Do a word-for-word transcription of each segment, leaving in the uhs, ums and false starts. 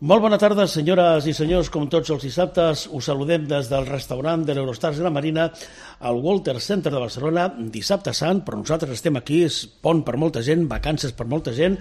Molt bona tarda, senyores i senyors. Com tots els dissabtes, us saludem des del restaurant de l'Eurostars Gran Marina al Walter Center de Barcelona. Dissabte sant, però nosaltres estem aquí, és pont per molta gent, vacances per molta gent,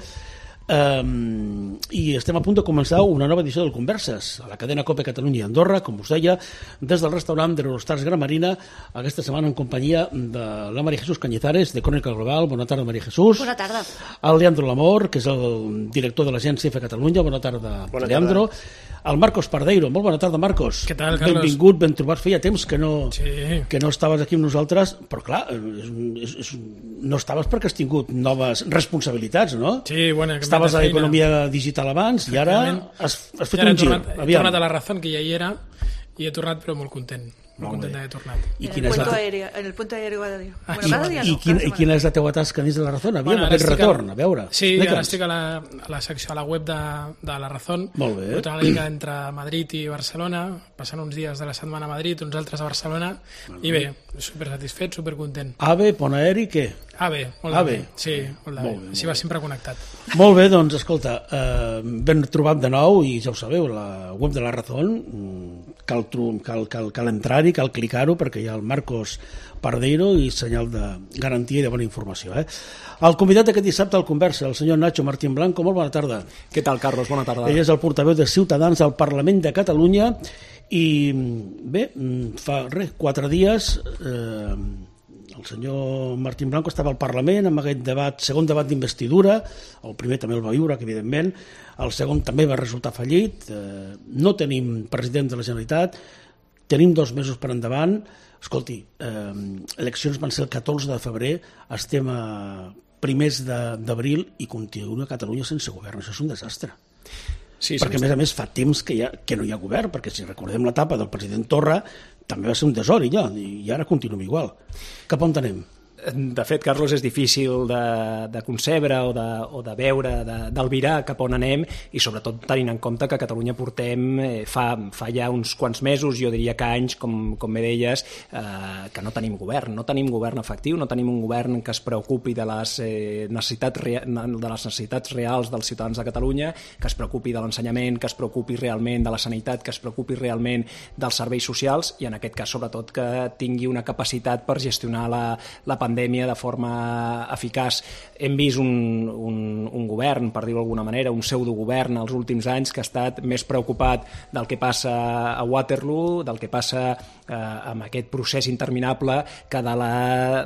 Um, i estem a punt de començar una nova edició del Converses a la cadena COPE Catalunya i Andorra, com us deia, des del restaurant de l'Eurostars Gran Marina, aquesta setmana en companyia de la María Jesús Cañizares, de Crònica Global. Bona tarda, María Jesús. Bona tarda. El Leandro Lamor, que és el director de l'agència F Catalunya. Bona tarda, bona Leandro. Tarda. El Marcos Pardeiro. Molt bona tarda, Marcos. Què tal, Carlos? Benvingut, ben trobat. Feia temps que no, sí. que no estaves aquí amb nosaltres, però clar, és, és, és, no estaves perquè has tingut noves responsabilitats, no? Sí, bueno, estaves a l'economia digital abans i ara has, has fet un gir. He tornat a la Razón, que ja hi era, i he tornat però molt content. Molt content d'haver tornat. I en, el punto la... aéreo, en el punto aéreo cada dia. Ah, bueno, cada dia i, no, i, quin, I quina és la teua tasca dins de la Razón? Aviam, bueno, aquest retorn, a, a veure. Sí, ara estic a la, a la secció, a la web de, de la Razón. Molt bé. Tota la lliga entre Madrid i Barcelona, passant uns dies de la setmana a Madrid, uns altres a Barcelona, molt i bé, supersatisfet, supercontent. AVE, pont aeri, què? AVE, molt AVE. bé. Sí, molt bé. Molt Així va sempre connectat. Molt bé, doncs, escolta, eh, ben trobat de nou, i ja ho sabeu, la web de la Razón, cal, cal, cal, cal entrar-hi, cal clicar-ho, perquè hi ha el Marcos Pardeiro i senyal de garantia i de bona informació. Eh? El convidat d'aquest dissabte al Conversa, el senyor Nacho Martín Blanco. Molt bona tarda. Què tal, Carlos? Bona tarda. Ell és el portaveu de Ciutadans al Parlament de Catalunya i, bé, fa res, quatre dies... Eh, el senyor Martín Blanco estava al Parlament amb aquest debat, segon debat d'investidura. El primer també el va viure, que evidentment. El segon també va resultar fallit. Eh, no tenim president de la Generalitat. Tenim dos mesos per endavant. Escolti, eh, eleccions van ser el catorze de febrer. Estem a primers d'abril i continua Catalunya sense govern. Això és un desastre. Sí, perquè a més a més fa temps que, ha, que no hi ha govern, perquè si recordem l'etapa del president Torra també va ser un desori allò, i ara continuem igual. Cap on anem? De fet, Carlos, és difícil de, de concebre o de, o de veure, de, d'albirar cap on anem, i sobretot tenint en compte que a Catalunya portem eh, fa, fa ja uns quants mesos, jo diria que anys, com, com bé deies, eh, que no tenim govern, no tenim govern efectiu, no tenim un govern que es preocupi de les, eh, necessitats, rea, de les necessitats reals dels ciutadans de Catalunya, que es preocupi de l'ensenyament, que es preocupi realment de la sanitat, que es preocupi realment dels serveis socials, i en aquest cas sobretot que tingui una capacitat per gestionar la, la pandèmia pandèmia de forma eficaç. Hem vist un, un, un govern, per dir-ho d'alguna manera, un pseudogovern als últims anys que ha estat més preocupat del que passa a Waterloo, del que passa eh, amb aquest procés interminable, que de la,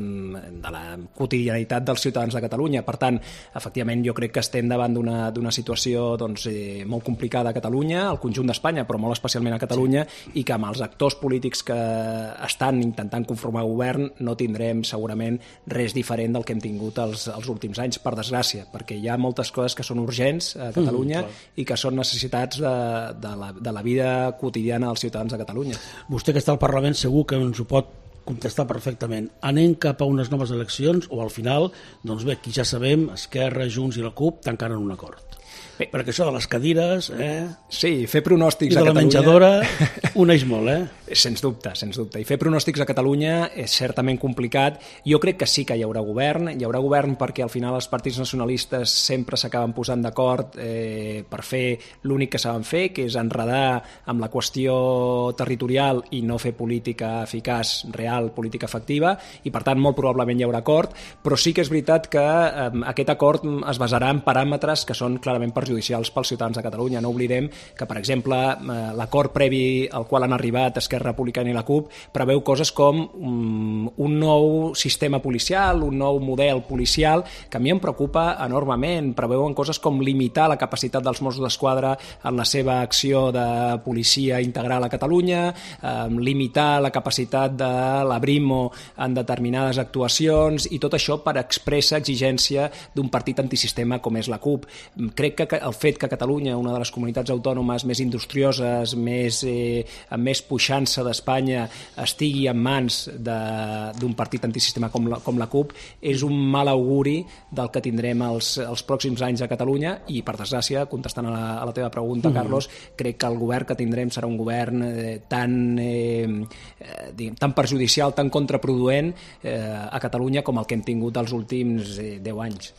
de la quotidianitat dels ciutadans de Catalunya. Per tant, efectivament, jo crec que estem davant d'una, d'una situació doncs, eh, molt complicada a Catalunya, al conjunt d'Espanya, però molt especialment a Catalunya, sí. I que amb els actors polítics que estan intentant conformar govern no tindrem segurament res diferent del que hem tingut els, els últims anys, per desgràcia, perquè hi ha moltes coses que són urgents a Catalunya mm, i que són necessitats de, de, la, de la vida quotidiana dels ciutadans de Catalunya. Vostè que està al Parlament segur que ens ho pot contestar perfectament. Anem cap a unes noves eleccions o al final, doncs bé, aquí ja sabem, Esquerra, Junts i la CUP tancaren un acord. Bé, perquè això de les cadires, eh? Sí, fer pronòstics a Catalunya... I de la menjadora uneix molt, eh? Sens dubte, sens dubte. I fer pronòstics a Catalunya és certament complicat. Jo crec que sí que hi haurà govern. Hi haurà govern perquè al final els partits nacionalistes sempre s'acaben posant d'acord eh, per fer l'únic que saben fer, que és enredar amb la qüestió territorial i no fer política eficaç, real, política efectiva, i per tant molt probablement hi haurà acord, però sí que és veritat que eh, aquest acord es basarà en paràmetres que són clarament perjudicials pels ciutadans de Catalunya. No oblidem que, per exemple, l'acord previ al qual han arribat Esquerra Republicana i la CUP preveu coses com um, un nou sistema policial, un nou model policial, que a mi em preocupa enormement. Preveuen coses com limitar la capacitat dels Mossos d'Esquadra en la seva acció de policia integral a Catalunya, um, limitar la capacitat de la Brimo en determinades actuacions, i tot això per expressa exigència d'un partit antisistema com és la CUP. Crec que el fet que Catalunya, una de les comunitats autònomes més industrioses, més, eh, amb més puixança d'Espanya, estigui en mans d'un partit antisistema com la, com la CUP, és un mal auguri del que tindrem els, els pròxims anys a Catalunya, i per desgràcia, contestant a la, a la teva pregunta, mm-hmm. Carlos, crec que el govern que tindrem serà un govern eh, tan, eh, diguem, tan perjudicial, tan contraproduent eh, a Catalunya com el que hem tingut els últims eh, deu anys.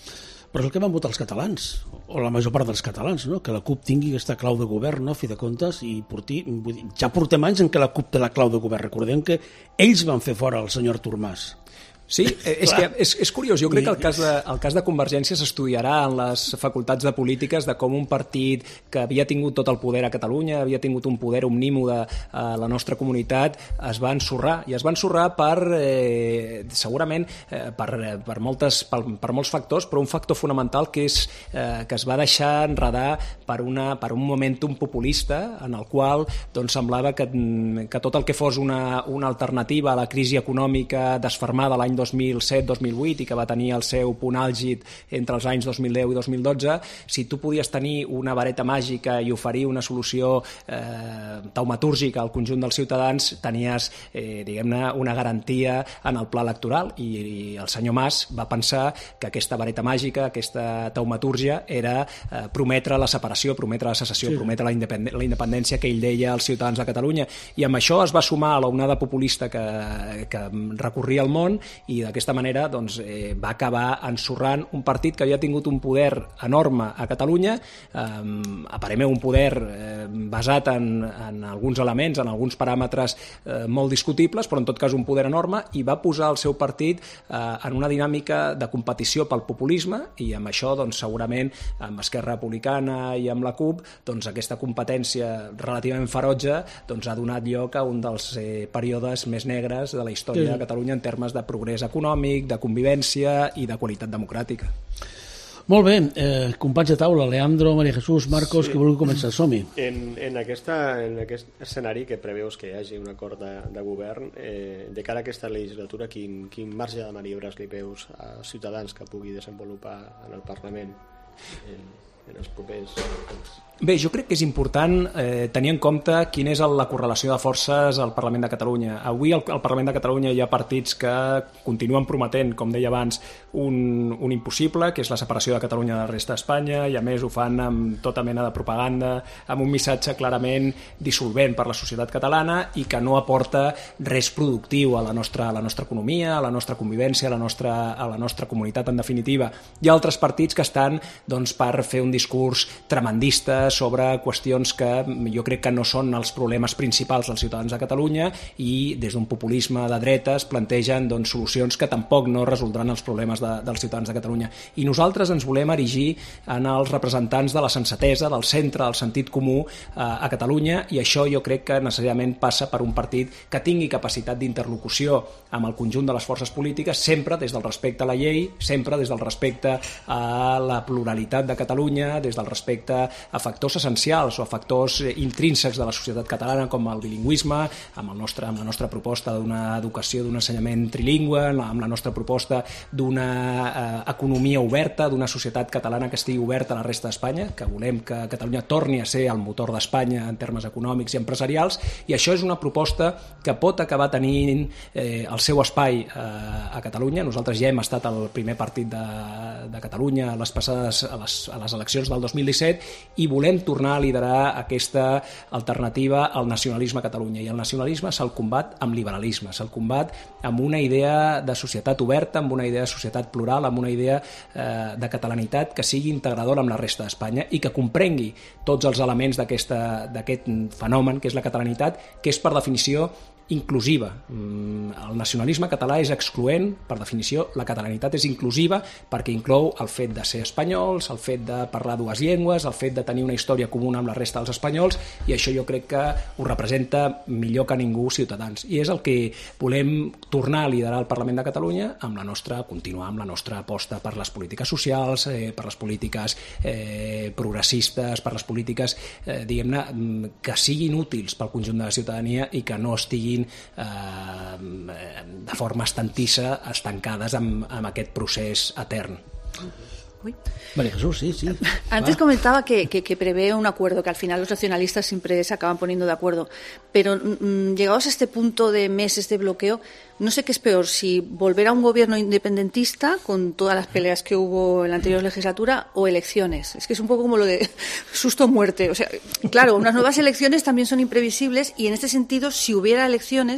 Però és el que van votar els catalans, o la major part dels catalans, no? Que la CUP tingui aquesta clau de govern, no? A fi de comptes, i porti, vull dir, ja portem anys en què la CUP té la clau de govern. Recordem que ells van fer fora el senyor Artur Mas. Sí, és que és, és curiós. Jo crec que el cas de, el cas de Convergència s'estudiarà en les facultats de polítiques de com un partit que havia tingut tot el poder a Catalunya, havia tingut un poder omnímode a la nostra comunitat, es va ensorrar. I es va ensorrar per, eh, segurament, eh, per, per, moltes, per, per molts factors, però un factor fonamental que és eh, que es va deixar enredar per, una, per un momentum populista en el qual doncs, semblava que, que tot el que fos una, una alternativa a la crisi econòmica desfermada l'any dos mil set dos mil vuit i que va tenir el seu punt àlgid entre els anys dos mil deu i dos mil dotze, si tu podies tenir una vareta màgica i oferir una solució eh, taumatúrgica al conjunt dels ciutadans, tenies eh, diguem-ne una garantia en el pla electoral i, i el senyor Mas va pensar que aquesta vareta màgica, aquesta taumatúrgia era eh, prometre la separació, prometre la secessió, sí. prometre la, independ la independència que ell deia als ciutadans de Catalunya, i amb això es va sumar a l'onada populista que, que recorria el món i d'aquesta manera doncs, eh, va acabar ensorrant un partit que havia tingut un poder enorme a Catalunya, eh, aparentment un poder eh, basat en, en alguns elements, en alguns paràmetres eh, molt discutibles, però en tot cas un poder enorme, i va posar el seu partit eh, en una dinàmica de competició pel populisme, i amb això doncs, segurament amb Esquerra Republicana i amb la CUP doncs, aquesta competència relativament ferotge doncs, ha donat lloc a un dels eh, períodes més negres de la història sí. de Catalunya en termes de progrés econòmic, de convivència i de qualitat democràtica. Molt bé, eh, companys de taula, Leandro, María Jesús, Marcos, sí. que vulgui començar, som-hi. En, en, aquesta, en aquest escenari que preveus que hi hagi un acord de, de govern, eh, de cara a aquesta legislatura, quin, quin marge de maniobres li veus a Ciutadans que pugui desenvolupar en el Parlament en, en els propers anys? Bé, jo crec que és important eh, tenir en compte quina és la correlació de forces al Parlament de Catalunya. Avui al, al Parlament de Catalunya hi ha partits que continuen prometent, com deia abans, un, un impossible, que és la separació de Catalunya de la resta d'Espanya, i a més ho fan amb tota mena de propaganda, amb un missatge clarament dissolvent per la societat catalana i que no aporta res productiu a la nostra, a la nostra economia, a la nostra convivència, a la nostra, a la nostra comunitat, en definitiva. Hi ha altres partits que estan doncs, per fer un discurs tremendista sobre qüestions que jo crec que no són els problemes principals dels ciutadans de Catalunya, i des d'un populisme de dretes plantegen doncs, solucions que tampoc no resoldran els problemes de, dels ciutadans de Catalunya. I nosaltres ens volem erigir en els representants de la sensatesa, del centre, del sentit comú eh, a Catalunya, i això jo crec que necessàriament passa per un partit que tingui capacitat d'interlocució amb el conjunt de les forces polítiques, sempre des del respecte a la llei, sempre des del respecte a la pluralitat de Catalunya, des del respecte a factors essencials o a factors intrínsecs de la societat catalana com el bilingüisme, amb, el nostre, amb la nostra proposta d'una educació, d'un ensenyament trilingüe, amb la nostra proposta d'una eh, economia oberta, d'una societat catalana que estigui oberta a la resta d'Espanya, que volem que Catalunya torni a ser el motor d'Espanya en termes econòmics i empresarials, i això és una proposta que pot acabar tenint eh, el seu espai eh, a Catalunya. Nosaltres ja hem estat el primer partit de, de Catalunya a les passades a les, a les eleccions del dos mil disset, i volem tornar a liderar aquesta alternativa al nacionalisme a Catalunya. I el nacionalisme se'l combat amb liberalisme, se'l combat amb una idea de societat oberta, amb una idea de societat plural, amb una idea eh, de catalanitat que sigui integradora amb la resta d'Espanya i que comprengui tots els elements d'aquest fenomen que és la catalanitat, que és per definició inclusiva. El nacionalisme català és excloent, per definició. La catalanitat és inclusiva perquè inclou el fet de ser espanyols, el fet de parlar dues llengües, el fet de tenir una història comuna amb la resta dels espanyols, i això jo crec que ho representa millor que ningú Ciutadans. I és el que volem tornar a liderar al Parlament de Catalunya, amb la nostra, continuar amb la nostra aposta per les polítiques socials, eh, per les polítiques eh, progressistes, per les polítiques eh, diguem-ne, que siguin útils pel conjunt de la ciutadania i que no estiguin Eh, de forma estantissa estancades amb, amb aquest procés etern. Uy. María Jesús, sí, sí. Antes Va. comentaba que, que, que prevé un acuerdo, que al final los nacionalistas siempre se acaban poniendo de acuerdo, pero mm, llegados a este punto de meses de bloqueo, no sé qué es peor, si volver a un gobierno independentista con todas las peleas que hubo en la anterior legislatura, o elecciones. Es que es un poco como lo de susto-muerte. O sea, claro, unas nuevas elecciones también son imprevisibles, y en este sentido, si hubiera elecciones,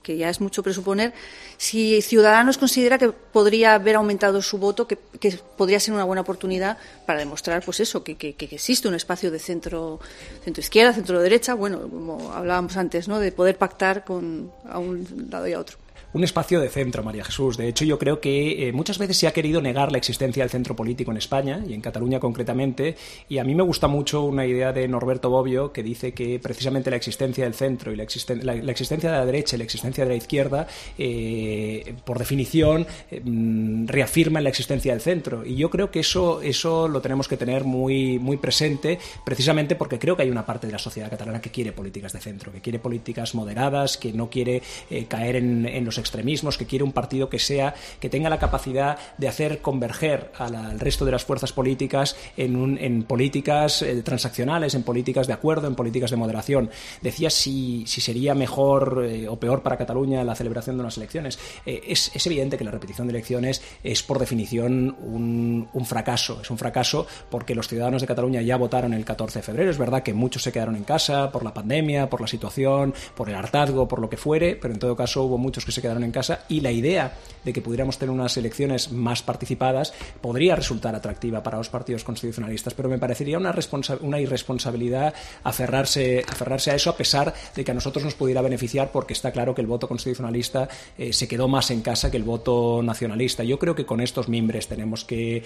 que ya es mucho presuponer, si Ciudadanos considera que podría haber aumentado su voto, que, que podría ser una buena oportunidad para demostrar, pues eso, que, que, que existe un espacio de centro, centro izquierda, centro derecha, bueno, como hablábamos antes, ¿no?, de poder pactar con a un lado y a otro. Un espacio de centro, María Jesús. De hecho, yo creo que eh, muchas veces se ha querido negar la existencia del centro político en España, y en Cataluña concretamente, y a mí me gusta mucho una idea de Norberto Bobbio que dice que precisamente la existencia del centro y la, existen la, la existencia de la derecha y la existencia de la izquierda, eh, por definición, eh, reafirman la existencia del centro. Y yo creo que eso, eso lo tenemos que tener muy, muy presente, precisamente porque creo que hay una parte de la sociedad catalana que quiere políticas de centro, que quiere políticas moderadas, que no quiere eh, caer en, en los extremismos, que quiere un partido que sea, que tenga la capacidad de hacer converger a la, al resto de las fuerzas políticas en, un, en políticas eh, transaccionales, en políticas de acuerdo, en políticas de moderación. Decía si, si sería mejor eh, o peor para Cataluña la celebración de unas elecciones. Eh, es, es evidente que la repetición de elecciones es por definición un, un fracaso. Es un fracaso porque los ciudadanos de Cataluña ya votaron el catorce de febrero. Es verdad que muchos se quedaron en casa por la pandemia, por la situación, por el hartazgo, por lo que fuere, pero en todo caso hubo muchos que se quedaron en casa, y la idea de que pudiéramos tener unas elecciones más participadas podría resultar atractiva para los partidos constitucionalistas, pero me parecería una, responsa- una irresponsabilidad aferrarse, aferrarse a eso, a pesar de que a nosotros nos pudiera beneficiar, porque está claro que el voto constitucionalista eh, se quedó más en casa que el voto nacionalista. Yo creo que con estos mimbres tenemos que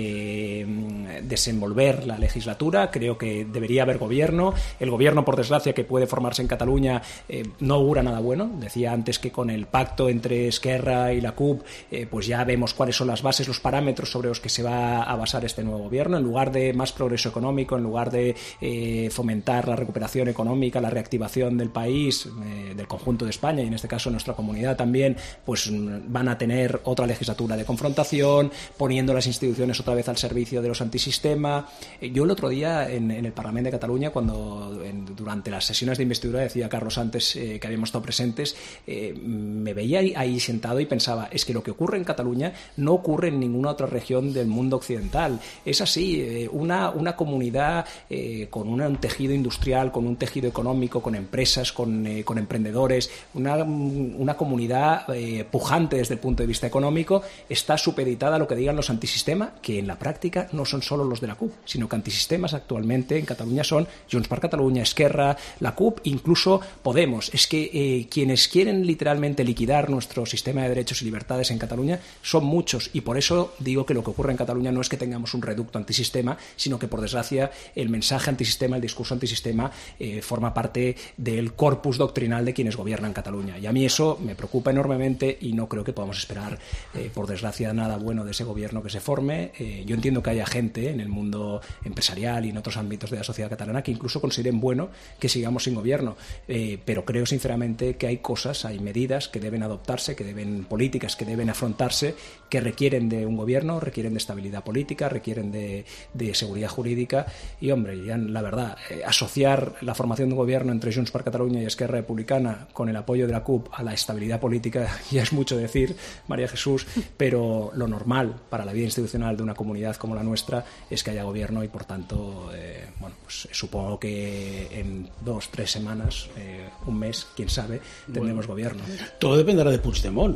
eh, desenvolver la legislatura. Creo que debería haber gobierno. El gobierno, por desgracia, que puede formarse en Cataluña eh, no augura nada bueno. Decía antes que con el pacto entre Esquerra y la C U P, eh, pues ya vemos cuáles son las bases, los parámetros sobre los que se va a basar este nuevo gobierno. En lugar de más progreso económico, en lugar de eh, fomentar la recuperación económica, la reactivación del país, eh, del conjunto de España, y en este caso nuestra comunidad también, pues van a tener otra legislatura de confrontación, poniendo las instituciones otra vez al servicio de los antisistema. Eh, yo el otro día en, en el Parlamento de Cataluña, cuando en, durante las sesiones de investidura, decía Carlos antes eh, que habíamos estado presentes, eh, me veía ahí, ahí sentado y pensaba, es que lo que ocurre en Cataluña no ocurre en ninguna otra región del mundo occidental. Es así, eh, una, una comunidad eh, con una, un tejido industrial, con un tejido económico, con empresas, con, eh, con emprendedores, una, una comunidad eh, pujante desde el punto de vista económico, está supeditada a lo que digan los antisistema, que en la práctica no son solo los de la C U P, sino que antisistemas actualmente en Cataluña son Junts per Catalunya, Esquerra, la C U P, incluso Podemos. Es que eh, quienes quieren literalmente liquidar nuestro sistema de derechos y libertades en Cataluña son muchos, y por eso digo que lo que ocurre en Cataluña no es que tengamos un reducto antisistema, sino que por desgracia el mensaje antisistema, el discurso antisistema eh, forma parte del corpus doctrinal de quienes gobiernan Cataluña, y a mí eso me preocupa enormemente y no creo que podamos esperar eh, por desgracia nada bueno de ese gobierno que se forme. Eh, yo entiendo que haya gente en el mundo empresarial y en otros ámbitos de la sociedad catalana que incluso consideren bueno que sigamos sin gobierno, eh, pero creo sinceramente que hay cosas, hay medidas que deben adoptarse, que deben, políticas que deben afrontarse, que requieren de un gobierno, requieren de estabilidad política, requieren de, de seguridad jurídica, y hombre, ya la verdad, eh, asociar la formación de un gobierno entre Junts per Catalunya y Esquerra Republicana con el apoyo de la C U P a la estabilidad política ya es mucho decir, María Jesús, pero lo normal para la vida institucional de una comunidad como la nuestra es que haya gobierno, y por tanto, eh, bueno, pues supongo que en dos, tres semanas, eh, un mes, quién sabe, tendremos bueno, gobierno. Todo dependerá de Puigdemont,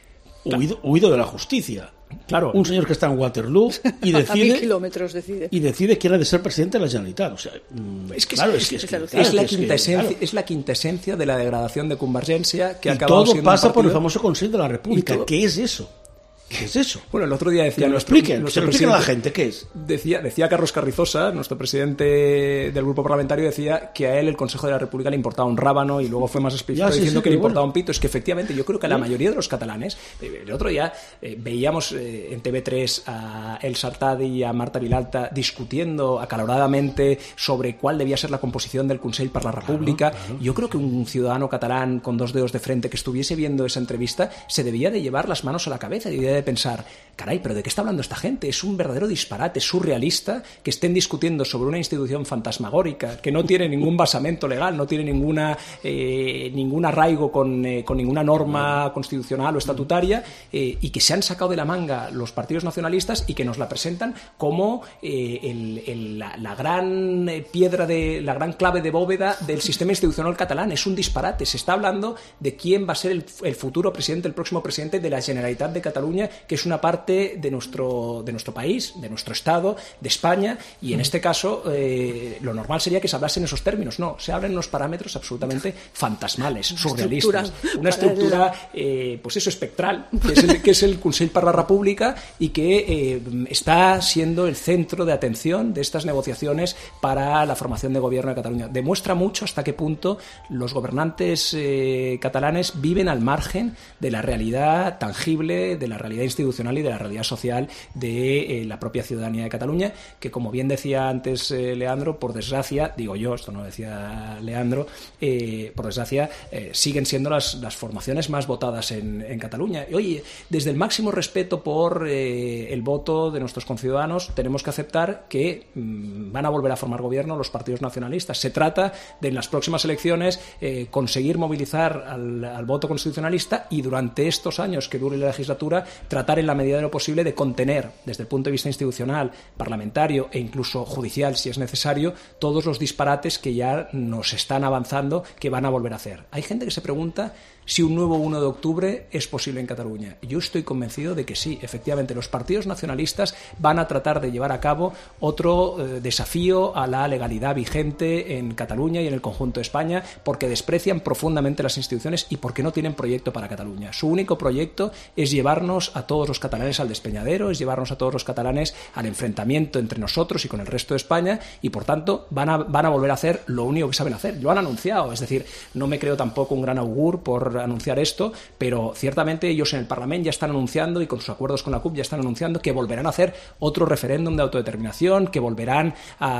huido, huido de la justicia. Claro. Un señor que está en Waterloo y decide, a mil kilómetros decide. y decide quién ha de ser presidente de la Generalitat. O sea, es que claro, es, es, que, es, es, que, es, claro, la es, quintesencia, que, claro. es la quintesencia de la degradación de Convergencia, que y ha acabado todo siendo pasa un por el partido... famoso Consejo de la República. Todo... ¿Qué es eso? ¿Qué es eso? Bueno, el otro día decía... Que lo nuestro, expliquen, nuestro que lo expliquen a la gente, ¿qué es? Decía, decía Carlos Carrizosa, nuestro presidente del grupo parlamentario, decía que a él el Consejo de la República le importaba un rábano, y luego fue más específico sí, diciendo sí, que le importaba bueno. un pito. Es que efectivamente yo creo que a la mayoría de los catalanes, eh, el otro día eh, veíamos eh, en T V tres a El Sartadi y a Marta Vilalta discutiendo acaloradamente sobre cuál debía ser la composición del Consell per la República. Claro, claro. Yo creo que un ciudadano catalán con dos dedos de frente que estuviese viendo esa entrevista se debía de llevar las manos a la cabeza y debía de pensar, caray, ¿pero de qué está hablando esta gente? Es un verdadero disparate, es surrealista que estén discutiendo sobre una institución fantasmagórica que no tiene ningún basamento legal, no tiene ninguna, eh, ningún arraigo con, eh, con ninguna norma constitucional o estatutaria, eh, y que se han sacado de la manga los partidos nacionalistas y que nos la presentan como eh, el, el, la, la gran piedra, de la gran clave de bóveda del sistema institucional catalán. Es un disparate. Se está hablando de quién va a ser el, el futuro presidente, el próximo presidente de la Generalitat de Cataluña, que es una parte de nuestro, de nuestro país, de nuestro Estado, de España, y en este caso eh, lo normal sería que se hablase en esos términos. No, se hablan en unos parámetros absolutamente fantasmales, una surrealistas. Estructura una estructura, eh, pues eso, espectral, que es el, que es el Consell per la República, y que eh, está siendo el centro de atención de estas negociaciones para la formación de gobierno de Cataluña. Demuestra mucho hasta qué punto los gobernantes eh, catalanes viven al margen de la realidad tangible, de la realidad institucional y de la realidad social de eh, la propia ciudadanía de Cataluña, que, como bien decía antes eh, Leandro, por desgracia, digo yo, esto no decía Leandro, eh, por desgracia eh, siguen siendo las, las formaciones más votadas en, en Cataluña. Y oye, desde el máximo respeto por eh, el voto de nuestros conciudadanos, tenemos que aceptar que mmm, van a volver a formar gobierno los partidos nacionalistas. Se trata de, en las próximas elecciones, eh, conseguir movilizar al, al voto constitucionalista, y durante estos años que dure la legislatura, tratar en la medida de lo posible de contener, desde el punto de vista institucional, parlamentario e incluso judicial, si es necesario, todos los disparates que ya nos están avanzando que van a volver a hacer. Hay gente que se pregunta si un nuevo uno de octubre es posible en Cataluña. Yo estoy convencido de que sí. Efectivamente, los partidos nacionalistas van a tratar de llevar a cabo otro eh, desafío a la legalidad vigente en Cataluña y en el conjunto de España, porque desprecian profundamente las instituciones y porque no tienen proyecto para Cataluña. Su único proyecto es llevarnos a todos los catalanes al despeñadero, es llevarnos a todos los catalanes al enfrentamiento entre nosotros y con el resto de España, y por tanto van a, van a volver a hacer lo único que saben hacer. Lo han anunciado, es decir, no me creo tampoco un gran augur por anunciar esto, pero ciertamente ellos en el Parlamento ya están anunciando, y con sus acuerdos con la C U P ya están anunciando, que volverán a hacer otro referéndum de autodeterminación, que volverán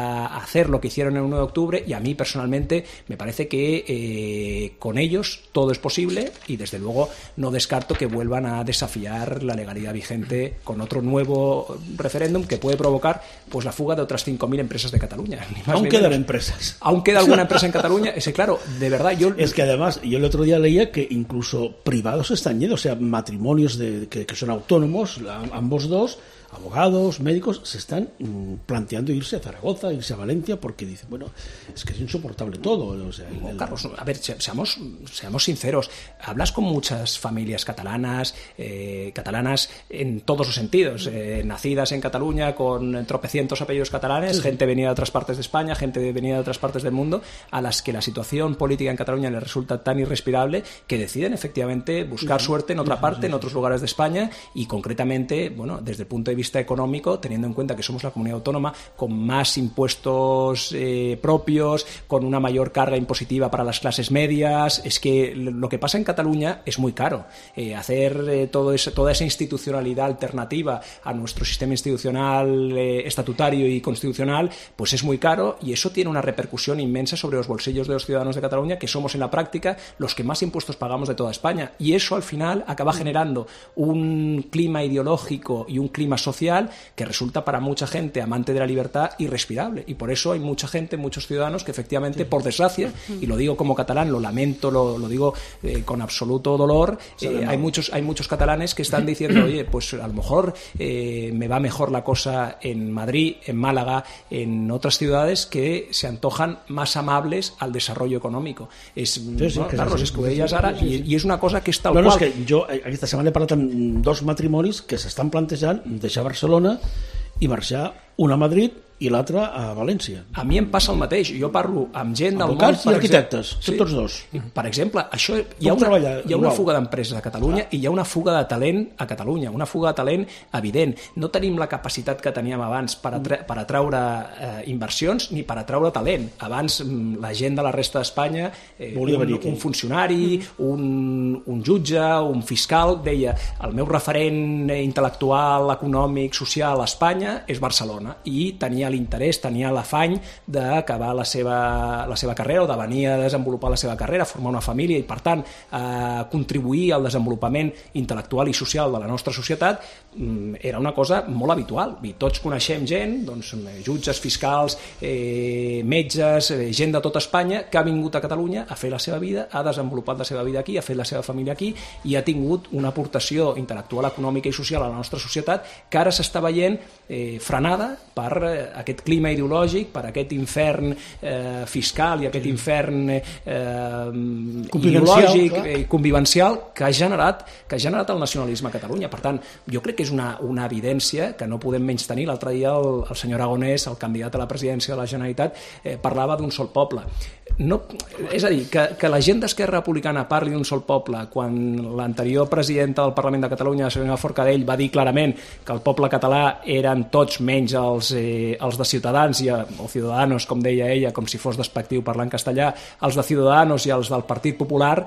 a hacer lo que hicieron el uno de octubre, y a mí personalmente me parece que eh, con ellos todo es posible, y desde luego no descarto que vuelvan a desafiar la legalidad vigente con otro nuevo referéndum que puede provocar pues la fuga de otras cinco mil empresas de Cataluña. Aún quedan empresas. Aún queda alguna empresa en Cataluña. Ese, claro, de verdad, yo... Es que además, yo el otro día leía que incluso privados están yendo, o sea, matrimonios de, que, que son autónomos, ambos dos, abogados, médicos, se están planteando irse a Zaragoza, irse a Valencia, porque dicen, bueno, es que es insoportable todo. O sea, no, el... Carlos, a ver, seamos, seamos sinceros. Hablas con muchas familias catalanas, eh, catalanas en todos los sentidos, eh, nacidas en Cataluña, con tropecientos apellidos catalanes, sí, gente venida de otras partes de España, gente venida de otras partes del mundo, a las que la situación política en Cataluña les resulta tan irrespirable que deciden efectivamente buscar suerte en otra parte, en otros lugares de España, y concretamente, bueno, desde el punto de vista económico, teniendo en cuenta que somos la comunidad autónoma con más impuestos eh, propios, con una mayor carga impositiva para las clases medias. Es que lo que pasa en Cataluña es muy caro. Eh, hacer eh, todo eso, toda esa institucionalidad alternativa a nuestro sistema institucional eh, estatutario y constitucional, pues es muy caro, y eso tiene una repercusión inmensa sobre los bolsillos de los ciudadanos de Cataluña, que somos en la práctica los que más impuestos pagamos de toda España, y eso al final acaba generando un clima ideológico y un clima social que resulta para mucha gente amante de la libertad irrespirable, y por eso hay mucha gente, muchos ciudadanos que efectivamente, por desgracia, y lo digo como catalán, lo lamento, lo, lo digo eh, con absoluto dolor, eh, hay muchos hay muchos catalanes que están diciendo, oye, pues a lo mejor eh, me va mejor la cosa en Madrid, en Málaga, en otras ciudades que se antojan más amables al desarrollo económico. És, sí, sí, no, Carlos, és que ho deies ara, sí, sí. I, i és una cosa que és tal no, no, qual. És que jo aquesta setmana he parlat amb dos matrimonis que s'estan plantejant deixar Barcelona i marxar un a Madrid i l'altre a València. A mi em passa el mateix. Jo parlo amb gent del món... Advocats i arquitectes, sí, tots dos. Per exemple, això, hi ha una, hi ha una fuga d'empreses a Catalunya, ah, i hi ha una fuga de talent a Catalunya, una fuga de talent evident. No tenim la capacitat que teníem abans per, atra per atraure eh, inversions ni per atraure talent. Abans la gent de la resta d'Espanya, eh, un, un funcionari, un, un jutge, un fiscal, deia el meu referent intel·lectual, econòmic, social a Espanya és Barcelona. Barcelona, i tenia l'interès, tenia l'afany d'acabar la seva, la seva carrera o de venir a desenvolupar la seva carrera, formar una família i, per tant, eh, contribuir al desenvolupament intel·lectual i social de la nostra societat, era una cosa molt habitual. I tots coneixem gent, doncs, jutges, fiscals, eh, metges, eh, gent de tota Espanya que ha vingut a Catalunya a fer la seva vida, ha desenvolupat la seva vida aquí, ha fet la seva família aquí i ha tingut una aportació intel·lectual, econòmica i social a la nostra societat que ara s'està veient eh, frenada per eh, aquest clima ideològic, per aquest infern eh, fiscal i aquest infern eh, ideològic i eh, convivencial que ha generat que ha generat el nacionalisme a Catalunya. Per tant, jo crec que és una, una evidència que no podem menystenir. L'altre dia el, el senyor Aragonès, el candidat a la presidència de la Generalitat, eh, parlava d'un sol poble. No, és a dir, que, que la gent d'Esquerra Republicana parli d'un sol poble quan l'anterior presidenta del Parlament de Catalunya, la senyora Forcadell, va dir clarament que el poble català eren tots menys els, eh, els de Ciutadans i, o Ciudadanos, com deia ella, com si fos despectiu parlar en castellà, els de Ciudadanos i els del Partit Popular,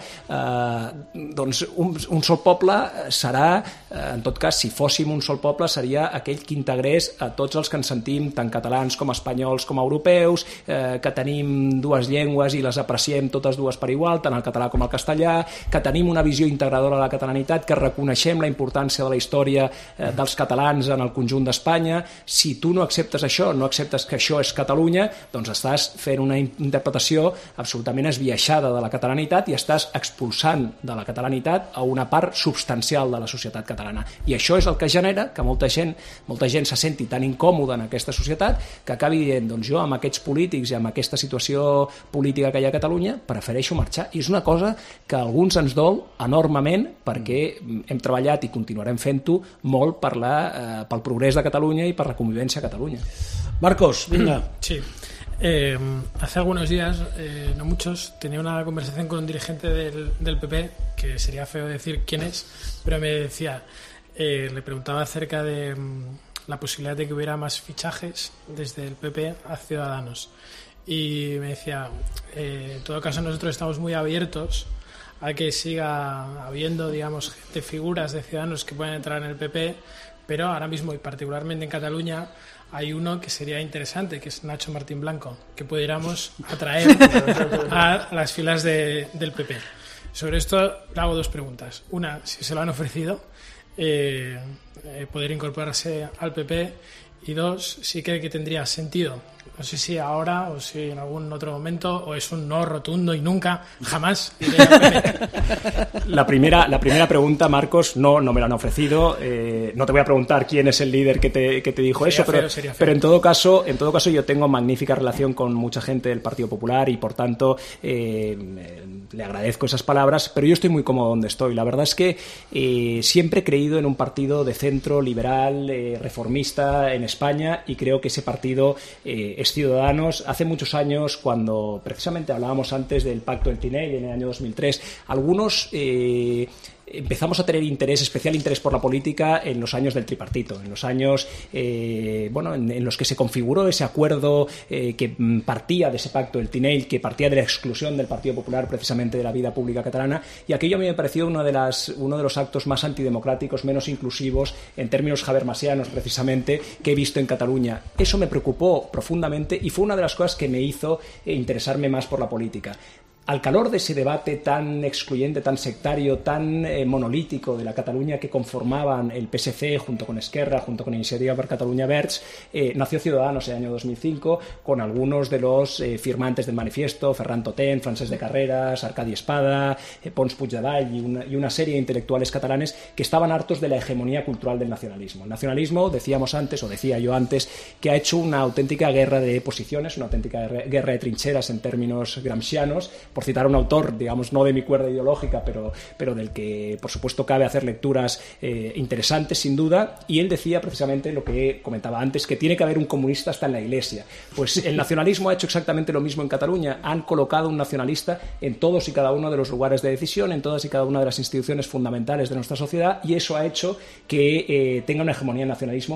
eh, doncs un, un sol poble serà, eh, en tot cas, si fóssim un sol poble, seria aquell que integrés a tots els que ens sentim tant catalans com espanyols com europeus, eh, que tenim dues llengües i les apreciem totes dues per igual, tant el català com el castellà, que tenim una visió integradora de la catalanitat, que reconeixem la importància de la història eh, dels catalans en el conjunt d'Espanya. Si tu no acceptes això, no acceptes que això és Catalunya, doncs estàs fent una interpretació absolutament esbiaixada de la catalanitat i estàs expulsant de la catalanitat a una part substancial de la societat catalana. I això és el que genera que molta gent, molta gent se senti tan incòmoda en aquesta societat que acabi dient, doncs jo amb aquests polítics i amb aquesta situació política que hi ha a Catalunya prefereixo marxar. I és una cosa que a alguns ens dol enormement perquè hem treballat i continuarem fent-ho molt per la, eh, pel progrés de Catalunya i per la convivència a Catalunya. Marcos, venga. Sí. Eh, hace algunos días, eh, no muchos, tenía una conversación con un dirigente del, del P P, que sería feo decir quién es, pero me decía, eh, le preguntaba acerca de um, la posibilidad de que hubiera más fichajes desde el P P a Ciudadanos. Y me decía, eh, en todo caso nosotros estamos muy abiertos a que siga habiendo, digamos, gente, figuras de Ciudadanos que puedan entrar en el P P, pero ahora mismo y particularmente en Cataluña hay uno que sería interesante, que es Nacho Martín Blanco, que pudiéramos atraer a las filas de, del P P. Sobre esto le hago dos preguntas. Una, si se lo han ofrecido, eh, eh, poder incorporarse al P P, y dos, si cree que tendría sentido. No sé si ahora o si en algún otro momento, o es un no rotundo y nunca, jamás iré al P P. La primera, la primera pregunta, Marcos, no, no me la han ofrecido. Eh, no te voy a preguntar quién es el líder que te, que te dijo sería eso, feo, pero, sería feo. pero en todo caso, en todo caso yo tengo magnífica relación con mucha gente del Partido Popular y por tanto eh, le agradezco esas palabras, pero yo estoy muy cómodo donde estoy. La verdad es que eh, siempre he creído en un partido de centro, liberal, eh, reformista en España, y creo que ese partido eh, es Ciudadanos. Hace muchos años, cuando precisamente hablábamos antes del pacto del Tinell en el año dos mil tres, algunos eh, empezamos a tener interés, especial interés por la política en los años del tripartito, en los años eh, bueno, en, en los que se configuró ese acuerdo eh, que partía de ese pacto del Tinell, que partía de la exclusión del Partido Popular precisamente de la vida pública catalana, y aquello a mí me pareció uno de, las, uno de los actos más antidemocráticos, menos inclusivos en términos habermasianos precisamente, que he visto en Cataluña. Eso me preocupó profundamente y fue una de las cosas que me hizo eh, interesarme más por la política. Al calor de ese debate tan excluyente, tan sectario, tan eh, monolítico de la Cataluña que conformaban el P S C junto con Esquerra, junto con Iniciativa per Catalunya Verds, eh, nació Ciudadanos en el año dos mil cinco con algunos de los eh, firmantes del manifiesto, Ferran Totén, Francesc de Carreras, Arcadi Espada, eh, Pons Puigdevall y una, y una serie de intelectuales catalanes que estaban hartos de la hegemonía cultural del nacionalismo. El nacionalismo, decíamos antes, o decía yo antes, que ha hecho una auténtica guerra de posiciones, una auténtica guerra de trincheras en términos gramscianos. Por citar a un autor, digamos, no de mi cuerda ideológica, pero, pero del que, por supuesto, cabe hacer lecturas eh, interesantes, sin duda, y él decía precisamente lo que comentaba antes, que tiene que haber un comunista hasta en la Iglesia. Pues el nacionalismo ha hecho exactamente lo mismo en Cataluña. Han colocado un nacionalista en todos y cada uno de los lugares de decisión, en todas y cada una de las instituciones fundamentales de nuestra sociedad, y eso ha hecho que eh, tenga una hegemonía el nacionalismo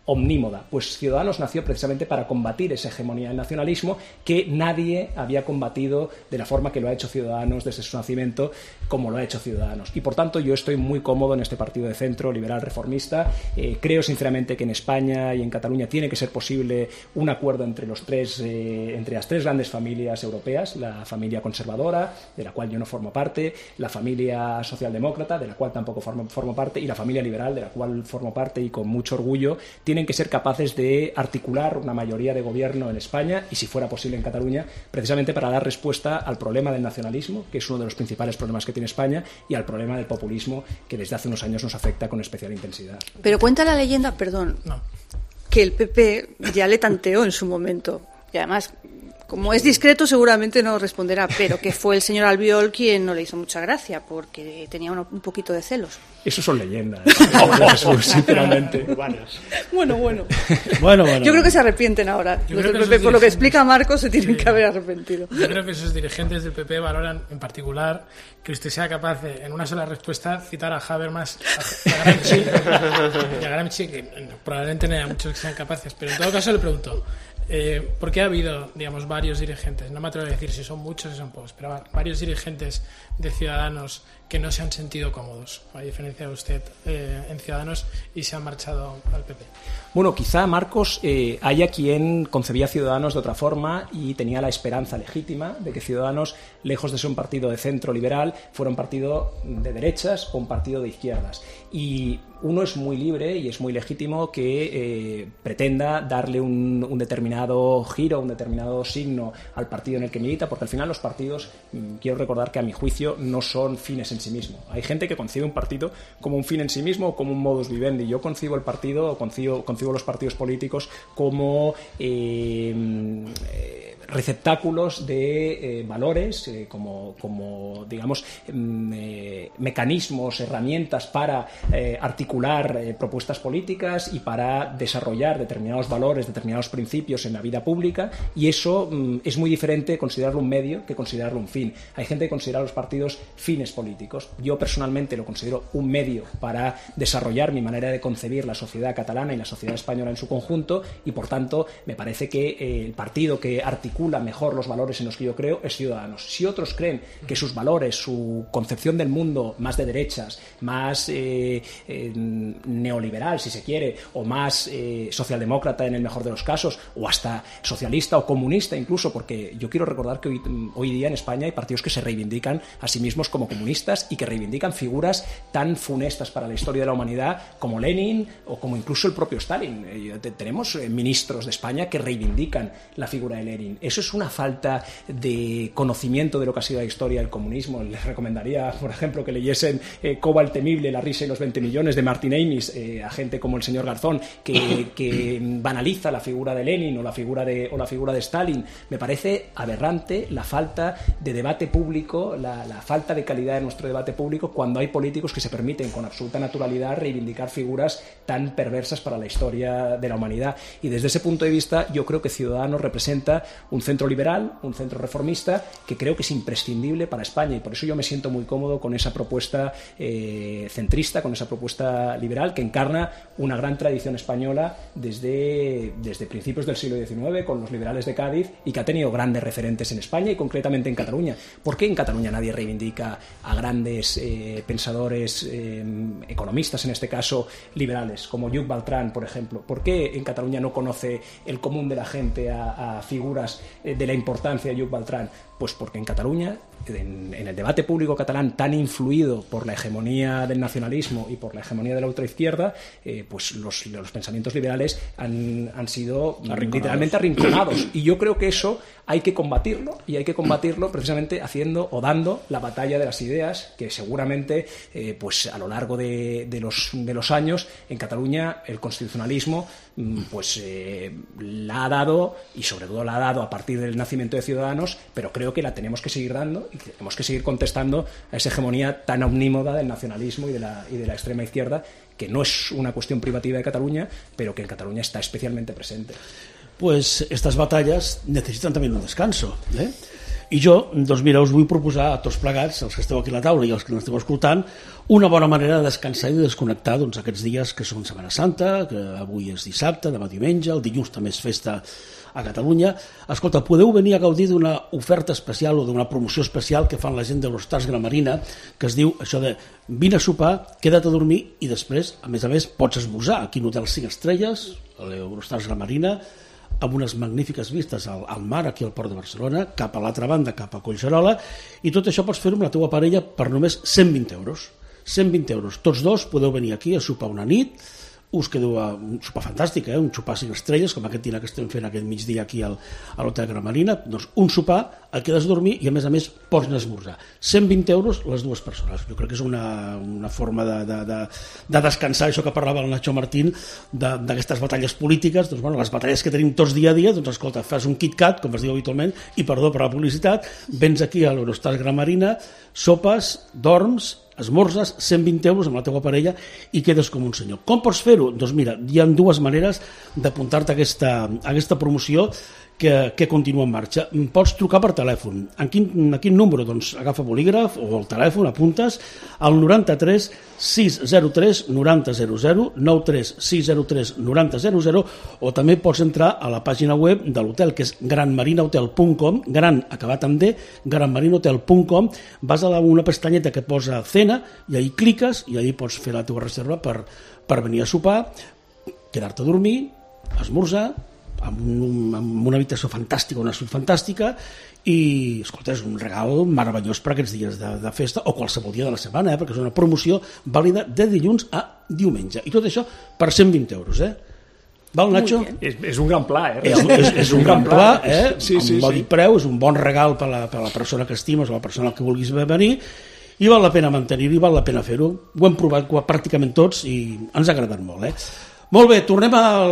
omnímoda. Pues Ciudadanos nació precisamente para combatir esa hegemonía del nacionalismo que nadie había combatido de la forma que lo ha hecho Ciudadanos desde su nacimiento, como lo ha hecho Ciudadanos. Y por tanto yo estoy muy cómodo en este partido de centro, liberal, reformista. Eh, creo sinceramente que en España y en Cataluña tiene que ser posible un acuerdo entre los tres, eh, entre las tres grandes familias europeas, la familia conservadora, de la cual yo no formo parte, la familia socialdemócrata, de la cual tampoco formo, formo parte, y la familia liberal, de la cual formo parte y con mucho orgullo. Tienen que ser capaces de articular una mayoría de gobierno en España y, si fuera posible, en Cataluña, precisamente para dar respuesta al problema del nacionalismo, que es uno de los principales problemas que tiene España, y al problema del populismo, que desde hace unos años nos afecta con especial intensidad. Pero cuenta la leyenda, perdón, No. que el P P ya le tanteó en su momento. Y además, como es discreto, seguramente no responderá, pero que fue el señor Albiol quien no le hizo mucha gracia, porque tenía un, un poquito de celos. Eso son leyendas, Jesús, sinceramente. Urbanas. Bueno, bueno. Bueno, bueno. Yo creo que se arrepienten ahora. Yo Los creo del que P P, esos por lo que dirigentes- explica Marcos, se tienen Sí. que haber arrepentido. Yo creo que esos dirigentes del P P valoran en particular que usted sea capaz de, en una sola respuesta, citar a Habermas, a, a Gramsci, y a Gramsci, que eh, probablemente no haya muchos que sean capaces, pero en todo caso le pregunto, eh, ¿por qué ha habido, digamos, varios dirigentes, no me atrevo a decir si son muchos o si son pocos, pero va- varios dirigentes de Ciudadanos que no se han sentido cómodos, a diferencia de usted, eh, en Ciudadanos, y se han marchado al P P? Bueno, quizá, Marcos, eh, haya quien concebía Ciudadanos de otra forma y tenía la esperanza legítima de que Ciudadanos, lejos de ser un partido de centro liberal, fuera un partido de derechas o un partido de izquierdas. Y uno es muy libre y es muy legítimo que eh, pretenda darle un, un determinado giro, un determinado signo al partido en el que milita, porque al final los partidos, mm, quiero recordar que a mi juicio no son fines en sí mismos. Hay gente que concibe un partido como un fin en sí mismo o como un modus vivendi. Yo concibo el partido, o concibo, concibo los partidos políticos como eh, eh, receptáculos de eh, valores, eh, como, como, digamos, mm, eh, mecanismos, herramientas para eh, articular eh, propuestas políticas y para desarrollar determinados valores, determinados principios en la vida pública, y eso mm, es muy diferente considerarlo un medio que considerarlo un fin. Hay gente que considera los partidos fines políticos. Yo personalmente lo considero un medio para desarrollar mi manera de concebir la sociedad catalana y la sociedad española en su conjunto, y por tanto me parece que eh, el partido que articula mejor los valores en los que yo creo es Ciudadanos. Si otros creen que sus valores, su concepción del mundo más de derechas, más eh, eh, neoliberal, si se quiere, o más eh, socialdemócrata en el mejor de los casos, o hasta socialista o comunista incluso, porque yo quiero recordar que hoy, hoy día en España hay partidos que se reivindican a sí mismos como comunistas y que reivindican figuras tan funestas para la historia de la humanidad como Lenin o como incluso el propio Stalin. Eh, tenemos eh, ministros de España que reivindican la figura de Lenin. Eso es una falta de conocimiento de lo que ha sido la historia del comunismo. Les recomendaría, por ejemplo, que leyesen eh, Coba el temible, La risa y los veinte millones de Martin Amis, eh, a gente como el señor Garzón, que, que banaliza la figura de Lenin o la figura de, o la figura de Stalin. Me parece aberrante la falta de debate público, la, la falta de calidad de nuestro debate público cuando hay políticos que se permiten con absoluta naturalidad reivindicar figuras tan perversas para la historia de la humanidad. Y desde ese punto de vista yo creo que Ciudadanos representa un centro liberal, un centro reformista, que creo que es imprescindible para España, y por eso yo me siento muy cómodo con esa propuesta eh, centrista, con esa propuesta liberal que encarna una gran tradición española desde, desde principios del siglo diecinueve, con los liberales de Cádiz, y que ha tenido grandes referentes en España y concretamente en Cataluña. ¿Por qué en Cataluña nadie reivindica a grandes eh, pensadores, eh, economistas en este caso, liberales, como Lluc Beltrán, por ejemplo? ¿Por qué en Cataluña no conoce el común de la gente a, a figuras de la importancia de Lluc Beltrán? Pues porque en Cataluña, en, en el debate público catalán tan influido por la hegemonía del nacionalismo y por la hegemonía de la ultraizquierda, eh, pues los, los pensamientos liberales han, han sido arrinconados. literalmente arrinconados. Y yo creo que eso hay que combatirlo, y hay que combatirlo precisamente haciendo o dando la batalla de las ideas, que seguramente eh, pues a lo largo de, de, los, de los años en Cataluña el constitucionalismo pues eh, la ha dado, y sobre todo la ha dado a partir del nacimiento de Ciudadanos, pero creo que la tenemos que seguir dando y tenemos que seguir contestando a esa hegemonía tan omnímoda del nacionalismo y de la, y de la extrema izquierda, que no es una cuestión privativa de Cataluña, pero que en Cataluña está especialmente presente. Pues estas batallas necesitan también un descanso, ¿eh? I jo, doncs mira, us vull proposar a tots plegats, els que esteu aquí a la taula i els que ens esteu escoltant, una bona manera de descansar i de desconnectar doncs, aquests dies que són Setmana Santa, que avui és dissabte, demà diumenge, el dilluns també és festa a Catalunya. Escolta, podeu venir a gaudir d'una oferta especial o d'una promoció especial que fan la gent d'Eurostars Gramarina, que es diu això de vine a sopar, queda't a dormir i després, a més a més, pots esmorzar aquí en Hotel cinc Estrelles, a l'Eurostars Gramarina, amb unes magnífiques vistes al, al mar aquí al Port de Barcelona, cap a l'altra banda, cap a Collserola, i tot això pots fer-ho amb la teva parella per només cent vint euros. cent vint euros. Tots dos podeu venir aquí a sopar una nit, us quedeu a un sopar fantàstic, eh? Un sopar cinc estrelles, com aquest dinar que estem fent aquest migdia aquí al, a l'Hotel Gramarina, doncs un sopar, et quedes a dormir i a més a més pots anar a esmorzar. cent vint euros les dues persones. Jo crec que és una, una forma de, de, de, de descansar, això que parlava el Nacho Martín, d'aquestes batalles polítiques, doncs bueno, les batalles que tenim tots dia a dia, doncs escolta, fas un KitKat, com es diu habitualment, i perdó per la publicitat, vens aquí a l'Eurostars Gramarina, sopes, dorms, esmorzes, cent vint euros amb la teva parella i quedes com un senyor. Com pots fer-ho? Doncs mira, hi ha dues maneres d'apuntar-te a aquesta, a aquesta promoció que, que continua en marxa. Pots trucar per telèfon. En quin, a quin número? Doncs agafa bolígraf o el telèfon, apuntes al noranta-tres sis zero tres noranta zero zero, noranta-tres sis zero tres noranta zero zero, o també pots entrar a la pàgina web de l'hotel, que és gran marina hotel punt com, gran acabat amb D, gran marina hotel punt com, vas a la, una pestanyeta que posa cena i ahí cliques i ahí pots fer la teva reserva per, per venir a sopar, quedar-te a dormir, esmorzar, amb, un, amb una habitació fantàstica, una suite fantàstica, i escolta, és un regal meravellós per aquests dies de, de festa o qualsevol dia de la setmana, eh? Perquè és una promoció vàlida de dilluns a diumenge, i tot això per cent vint euros, eh? Val, Nacho? És, és un gran pla, eh? És, és, és un gran pla, eh? Sí, sí, amb bon sí. preu, és un bon regal per la, per la persona que estimes o la persona que vulguis venir, i val la pena mantenir-ho i val la pena fer-ho. Ho hem provat pràcticament tots i ens ha agradat molt, eh? Molt bé, tornem al,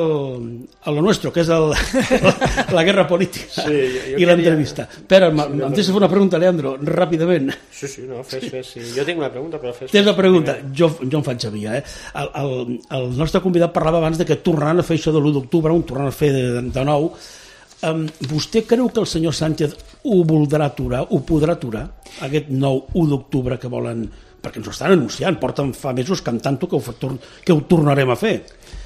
a lo nuestro, que és el, la, la guerra política, sí, i l'entrevista. Espera, sí, em deixes fer una pregunta, Leandro, ràpidament. Sí, sí, no, fes, fes. Sí. Jo tinc una pregunta, però fes. Tens la pregunta? Jo, jo em faig a via, eh? El, el, el nostre convidat parlava abans de que tornaran a fer això de l'u d'octubre, un tornant a fer de, de nou. Um, vostè creu que el senyor Sánchez ho voldrà aturar, ho podrà aturar, aquest nou u d'octubre que volen... Perquè ens ho estan anunciant, porten fa mesos cantant-ho que ho, que ho tornarem a fer.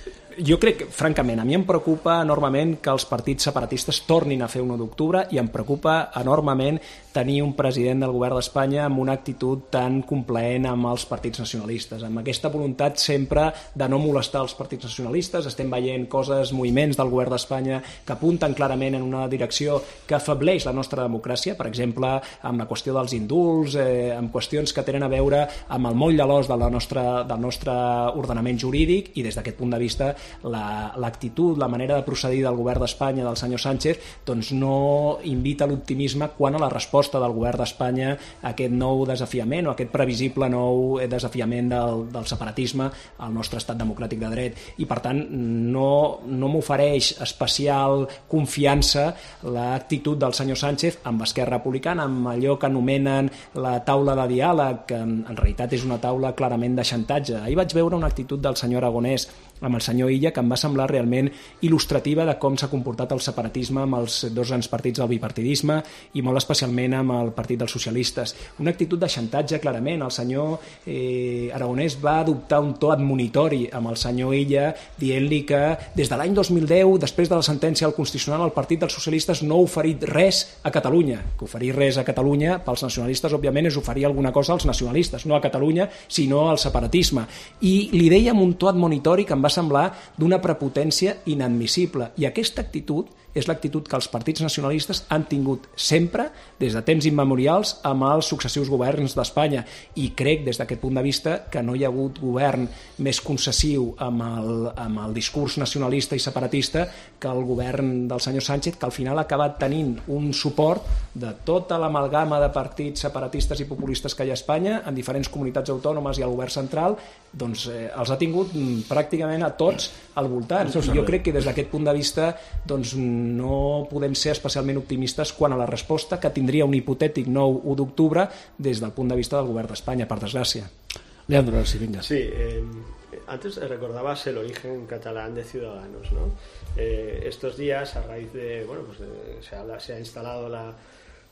Jo crec, francament, a mi em preocupa enormement que els partits separatistes tornin a fer un u d'octubre i em preocupa enormement tenir un president del govern d'Espanya amb una actitud tan complaent amb els partits nacionalistes, amb aquesta voluntat sempre de no molestar els partits nacionalistes. Estem veient coses, moviments del govern d'Espanya que apunten clarament en una direcció que afebleix la nostra democràcia, per exemple, amb la qüestió dels indults, eh, amb qüestions que tenen a veure amb el moll de l'os de la nostra, del nostre ordenament jurídic, i des d'aquest punt de vista l'actitud, la, la manera de procedir del govern d'Espanya, del senyor Sánchez, doncs no invita l'optimisme quan a la resposta del govern d'Espanya a aquest nou desafiament o aquest previsible nou desafiament del, del separatisme al nostre estat democràtic de dret. I per tant no, no m'ofereix especial confiança l'actitud del senyor Sánchez amb Esquerra Republicana, amb allò que anomenen la taula de diàleg, que en, en realitat és una taula clarament de xantatge. Ahir vaig veure una actitud del senyor Aragonès amb el senyor Illa que em va semblar realment il·lustrativa de com s'ha comportat el separatisme amb els dos grans partits del bipartidisme i molt especialment amb el Partit dels Socialistes. Una actitud de xantatge, clarament. El senyor eh, Aragonès va adoptar un to admonitori amb el senyor Illa, dient-li que des de l'any dos mil deu, després de la sentència del Constitucional, el Partit dels Socialistes no ha oferit res a Catalunya. Que oferir res a Catalunya, pels nacionalistes, òbviament, és oferir alguna cosa als nacionalistes, no a Catalunya, sinó al separatisme. I li deia amb un to admonitori que em va semblar d'una prepotència inadmissible. I aquesta actitud és l'actitud que els partits nacionalistes han tingut sempre, des de temps immemorials, amb els successius governs d'Espanya. I crec, des d'aquest punt de vista, que no hi ha hagut govern més concessiu amb el, amb el discurs nacionalista i separatista que el govern del senyor Sánchez, que al final ha acabat tenint un suport de tota l'amalgama de partits separatistes i populistes que hi ha a Espanya, en diferents comunitats autònomes i al govern central, doncs eh, els ha tingut pràcticament a tots al voltant. I jo crec que des d'aquest punt de vista doncs, no podem ser especialment optimistes quant a la resposta que tindria un hipotètic nou u d'octubre des del punt de vista del govern d'Espanya, per desgràcia. Leandro, sí, venga. Sí, eh, antes recordabas el origen catalán de Ciudadanos, ¿no? Eh, estos días, a raíz de, bueno, pues de, se, ha, se ha instalado la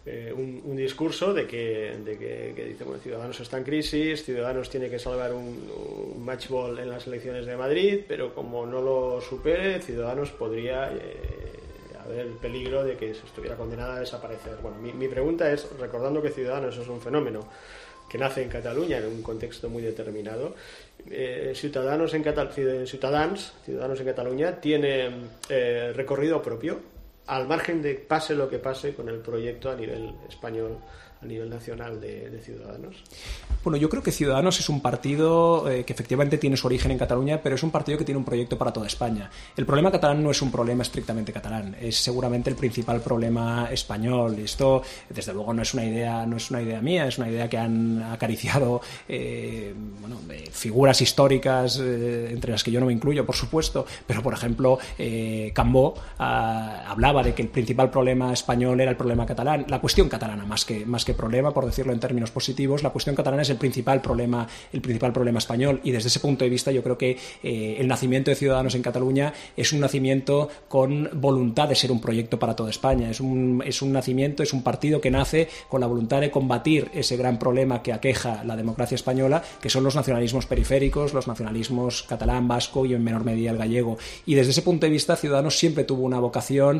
eh, un, un discurso de que, de que, que dice, bueno, Ciudadanos está en crisis, Ciudadanos tiene que salvar un, un match ball en las elecciones de Madrid, pero como no lo supere, Ciudadanos podría eh, haber el peligro de que se estuviera condenada a desaparecer. Bueno, mi, mi pregunta es, recordando que Ciudadanos es un fenómeno que nace en Cataluña en un contexto muy determinado, eh, Ciudadanos en Catal Ciudadans, Ciudadanos en Cataluña tiene eh, recorrido propio, al margen de pase lo que pase con el proyecto a nivel español, a nivel nacional de, de Ciudadanos. Bueno, yo creo que Ciudadanos es un partido eh, que efectivamente tiene su origen en Cataluña, pero es un partido que tiene un proyecto para toda España. El problema catalán no es un problema estrictamente catalán, es seguramente el principal problema español. Esto, desde luego, no es una idea, no es una idea mía, es una idea que han acariciado eh, bueno, eh, figuras históricas, eh, entre las que yo no me incluyo, por supuesto, pero, por ejemplo, eh, Cambó eh, hablaba de que el principal problema español era el problema catalán, la cuestión catalana, más que, más que problema, por decirlo en términos positivos, la cuestión catalana es el principal problema, el principal problema español, y desde ese punto de vista yo creo que eh, el nacimiento de Ciudadanos en Cataluña es un nacimiento con voluntad de ser un proyecto para toda España, es un, es un nacimiento, es un partido que nace con la voluntad de combatir ese gran problema que aqueja la democracia española, que son los nacionalismos periféricos, los nacionalismos catalán, vasco y en menor medida el gallego, y desde ese punto de vista Ciudadanos siempre tuvo una vocación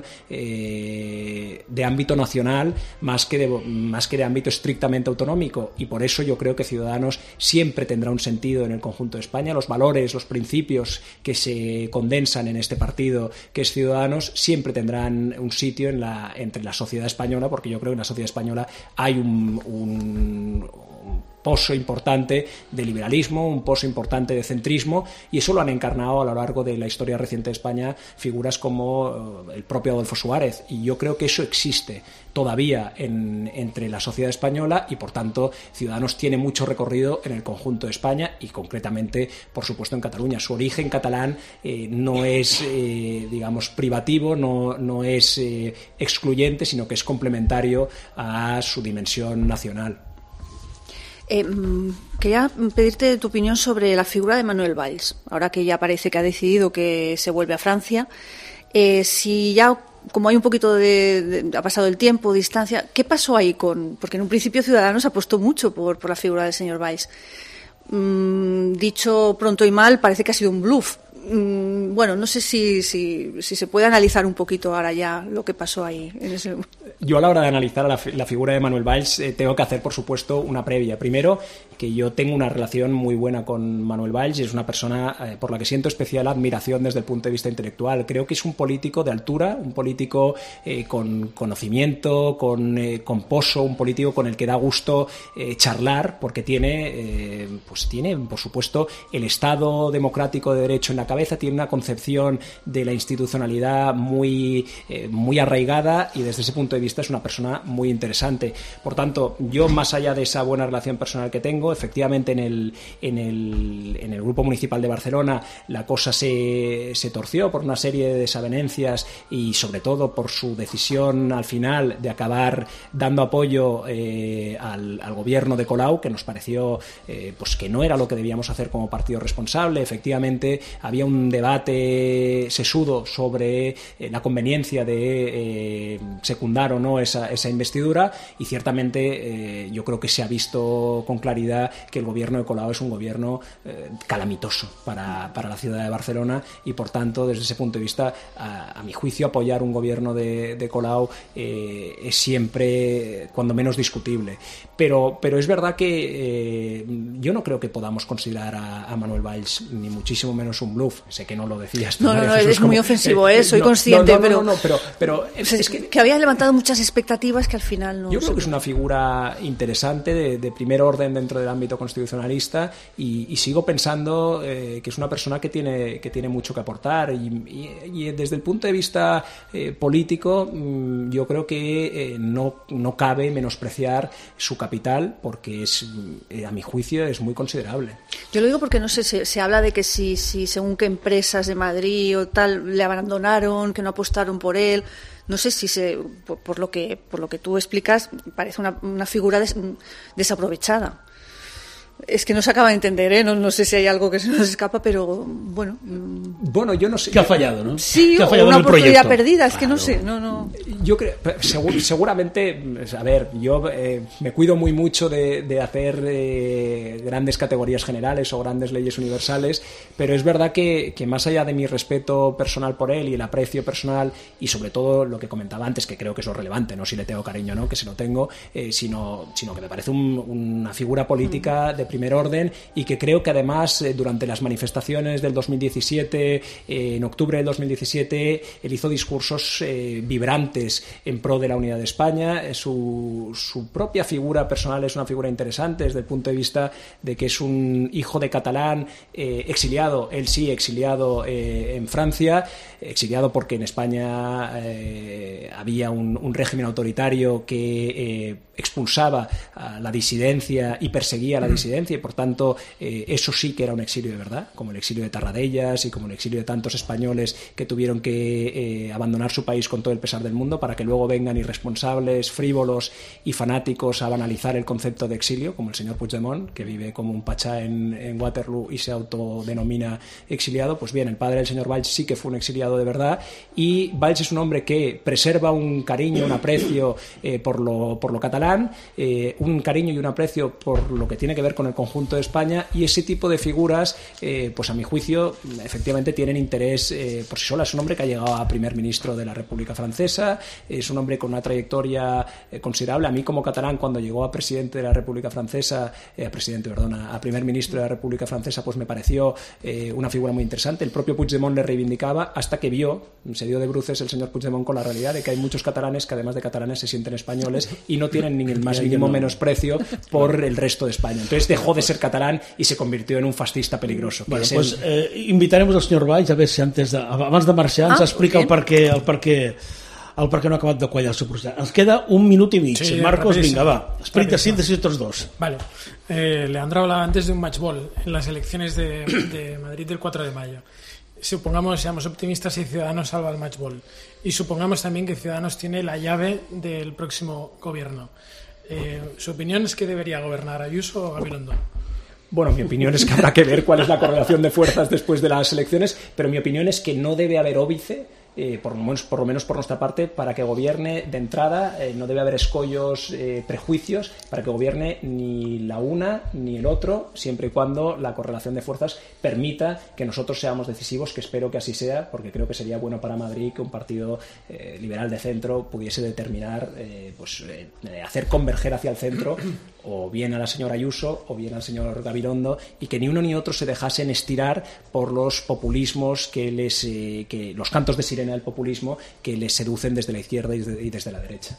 eh, de ámbito nacional más que de, más que de ámbito estrictamente autonómico, y por eso yo creo que Ciudadanos siempre tendrá un sentido en el conjunto de España. Los valores, los principios que se condensan en este partido que es Ciudadanos siempre tendrán un sitio en la, entre la sociedad española, porque yo creo que en la sociedad española hay un, un, un pozo importante de liberalismo, un pozo importante de centrismo, y eso lo han encarnado a lo largo de la historia reciente de España figuras como el propio Adolfo Suárez, y yo creo que eso existe todavía en, entre la sociedad española, y por tanto Ciudadanos tiene mucho recorrido en el conjunto de España y concretamente, por supuesto, en Cataluña. Su origen catalán eh, no es, eh, digamos, privativo, no, no es eh, excluyente, sino que es complementario a su dimensión nacional. Eh, quería pedirte tu opinión sobre la figura de Manuel Valls, ahora que ya parece que ha decidido que se vuelve a Francia. Eh, si ya, como hay un poquito de, de ha pasado el tiempo, distancia, ¿qué pasó ahí con? Porque en un principio Ciudadanos apostó mucho por, por la figura del señor Valls. Mm, dicho pronto y mal, parece que ha sido un bluff. Mm, bueno, no sé si, si, si se puede analizar un poquito ahora ya lo que pasó ahí en ese... Yo a la hora de analizar la, la figura de Manuel Valls eh, tengo que hacer, por supuesto, una previa. Primero, que yo tengo una relación muy buena con Manuel Valls y es una persona eh, por la que siento especial admiración desde el punto de vista intelectual. Creo que es un político de altura, un político eh, con conocimiento, con, eh, con poso, un político con el que da gusto eh, charlar, porque tiene, eh, pues tiene, por supuesto, el Estado democrático de derecho en la cabeza, tiene una concepción de la institucionalidad muy, eh, muy arraigada, y desde ese punto de vista es una persona muy interesante. Por tanto, yo, más allá de esa buena relación personal que tengo, efectivamente en el, en el, en el Grupo Municipal de Barcelona la cosa se, se torció por una serie de desavenencias y sobre todo por su decisión al final de acabar dando apoyo eh, al, al gobierno de Colau, que nos pareció eh, pues que no era lo que debíamos hacer como partido responsable. Efectivamente había un debate sesudo sobre eh, la conveniencia de eh, secundar o no esa, esa investidura, y ciertamente eh, yo creo que se ha visto con claridad que el gobierno de Colau es un gobierno eh, calamitoso para, para la ciudad de Barcelona, y por tanto desde ese punto de vista a, a mi juicio apoyar un gobierno de, de Colau eh, es siempre cuando menos discutible, pero, pero es verdad que eh, yo no creo que podamos considerar a, a Manuel Valls ni muchísimo menos un bluff. Sé que no lo decías tú, no, no, no, es como, muy ofensivo, eh, soy no, consciente, no, no, pero, no, no, pero, pero es, es que, que había levantado muchas expectativas que al final no. Yo creo que es una figura interesante de, de primer orden dentro del ámbito constitucionalista, y, y sigo pensando eh, que es una persona que tiene, que tiene mucho que aportar, y, y, y desde el punto de vista eh, político mmm, yo creo que eh, no, no cabe menospreciar su capital, porque es, eh, a mi juicio es muy considerable. Yo lo digo porque no sé, se, se habla de que si, si según qué empresas de Madrid o tal le abandonaron, que no apostaron por él. No sé si se, por, por lo que por lo que tú explicas, parece una, una figura des, desaprovechada. Es que no se acaba de entender, ¿eh? No, no sé si hay algo que se nos escapa, pero bueno. Bueno, yo no sé. Que ha fallado, ¿no? Sí, que ha o fallado una en el oportunidad proyecto. perdida, es que Claro. no sé, no, no. Yo creo, segur, seguramente, a ver, yo eh, me cuido muy mucho de, de hacer eh, grandes categorías generales o grandes leyes universales, pero es verdad que, que más allá de mi respeto personal por él y el aprecio personal y sobre todo lo que comentaba antes, que creo que es lo relevante, no si le tengo cariño o no, que se lo tengo, eh, sino, sino que me parece un, una figura política de primer orden y que creo que además eh, durante las manifestaciones del dos mil diecisiete, eh, en octubre del dos mil diecisiete, él hizo discursos eh, vibrantes en pro de la unidad de España. Eh, su, su propia figura personal es una figura interesante desde el punto de vista de que es un hijo de catalán eh, exiliado, él sí exiliado eh, en Francia, exiliado porque en España eh, había un, un régimen autoritario que eh, expulsaba a la disidencia y perseguía a la disidencia y por tanto eh, eso sí que era un exilio de verdad, como el exilio de Tarradellas y como el exilio de tantos españoles que tuvieron que eh, abandonar su país con todo el pesar del mundo para que luego vengan irresponsables, frívolos y fanáticos a banalizar el concepto de exilio, como el señor Puigdemont, que vive como un pachá en, en Waterloo y se autodenomina exiliado. Pues bien, el padre del señor Valls sí que fue un exiliado de verdad y Valls es un hombre que preserva un cariño, un aprecio eh, por, lo, por lo catalán, eh, un cariño y un aprecio por lo que tiene que ver con el conjunto de España y ese tipo de figuras, eh, pues a mi juicio, efectivamente tienen interés eh, por sí solas. Es un hombre que ha llegado a primer ministro de la República Francesa, es un hombre con una trayectoria eh, considerable. A mí como catalán, cuando llegó a presidente de la República Francesa, eh, a presidente, perdona, a primer ministro de la República Francesa, pues me pareció eh, una figura muy interesante. El propio Puigdemont le reivindicaba hasta que vio, se dio de bruces el señor Puigdemont con la realidad de que hay muchos catalanes que además de catalanes se sienten españoles y no tienen ni el más mínimo menosprecio por el resto de España. Entonces dejó de ser catalán y se convirtió en un fascista peligroso. Bueno, es pues, el... eh, invitaremos al senyor Valls a veure si antes de, abans de marxar ens Ah, explica el bien. per què, el per què, el per què no ha acabat de quallar el seu procés. Ens queda un minut i mig. Sí, Marcos, rapidísimo. vinga, va. Esprit de Rapidísimo. síntesis tots dos. Vale. Eh, Leandro hablaba antes de un match ball en las elecciones de, de Madrid del cuatro de mayo. Supongamos, seamos optimistas y Ciudadanos salva el match ball. Y supongamos también que Ciudadanos tiene la llave del próximo gobierno. Eh, ¿Su opinión es que debería gobernar Ayuso o Gabilondo? Bueno, mi opinión es que habrá que ver cuál es la correlación de fuerzas después de las elecciones, pero mi opinión es que no debe haber óbice, eh, por, lo menos, por lo menos por nuestra parte, para que gobierne de entrada, eh, no debe haber escollos, eh, prejuicios, para que gobierne ni la una ni el otro, siempre y cuando la correlación de fuerzas permita que nosotros seamos decisivos, que espero que así sea, porque creo que sería bueno para Madrid que un partido eh, liberal de centro pudiese determinar, eh, pues eh, hacer converger hacia el centro o bien a la señora Ayuso o bien al señor Gabilondo, y que ni uno ni otro se dejasen estirar por los populismos que les eh, que los cantos de sirena del populismo que les seducen desde la izquierda i desde, i desde la derecha.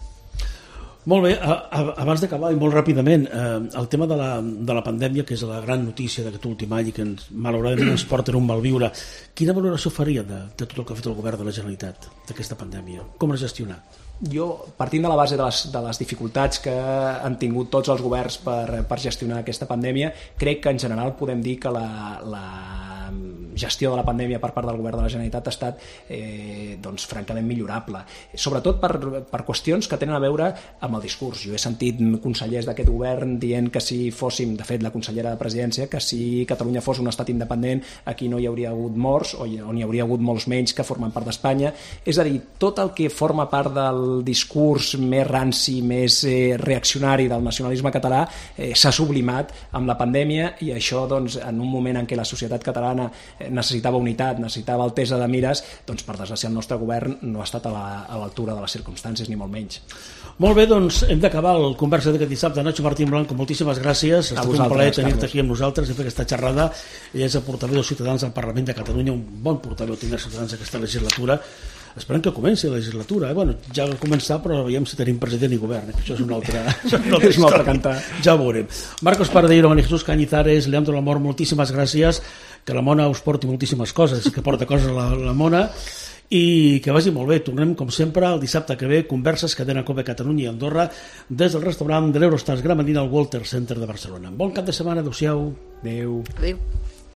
Molt bé, a, a, abans d'acabar i molt ràpidament, eh, el tema de la, de la pandèmia, que és la gran notícia d'aquest últim any i que ens, malauradament ens porta en un malviure, quina valoració faria de, de tot el que ha fet el govern de la Generalitat d'aquesta pandèmia? Com l'ha gestionat? Jo, partint de la base de les, de les dificultats que han tingut tots els governs per, per gestionar aquesta pandèmia, crec que en general podem dir que la, la gestió de la pandèmia per part del govern de la Generalitat ha estat eh, doncs, francament millorable, sobretot per, per qüestions que tenen a veure amb el discurs. Jo he sentit consellers d'aquest govern dient que si fóssim, de fet la consellera de Presidència, que si Catalunya fos un estat independent aquí no hi hauria hagut morts o n'hi hauria hagut molts menys que formen part d'Espanya. És a dir, tot el que forma part del discurs més ranci, més eh, reaccionari del nacionalisme català eh, s'ha sublimat amb la pandèmia, i això doncs, en un moment en què la societat catalana eh, necessitava unitat, necessitava altesa de mires, doncs per desgràcia el nostre govern no ha estat a la, a l'altura de les circumstàncies, ni molt menys. Molt bé, doncs hem d'acabar el conversa d'aquest dissabte. Nacho Martín Blanco, moltíssimes gràcies. Ha estat un plaer tenir-te aquí amb nosaltres i fer aquesta xerrada. Ell és el portaveu dels Ciutadans al Parlament de Catalunya, un bon portaveu tindre Ciutadans aquesta legislatura. Esperem que comenci la legislatura. Eh? Bueno, ja va començar, però veiem si tenim president i govern. Això és una altra, una altra, és una altra cantar. Ja ho veurem. Marcos Paradeiro, María Jesús Cañizares, Leandro Lamor, moltíssimes gràcies. Que la Mona us porti moltíssimes coses, que porta coses a la, la Mona, i que vagi molt bé. Tornem, com sempre, el dissabte que ve, converses Cadena Cope Catalunya i Andorra des del restaurant de l'Eurostars Gramandina al Walter Center de Barcelona. Bon cap de setmana, adeu-siau. Adéu. Adéu.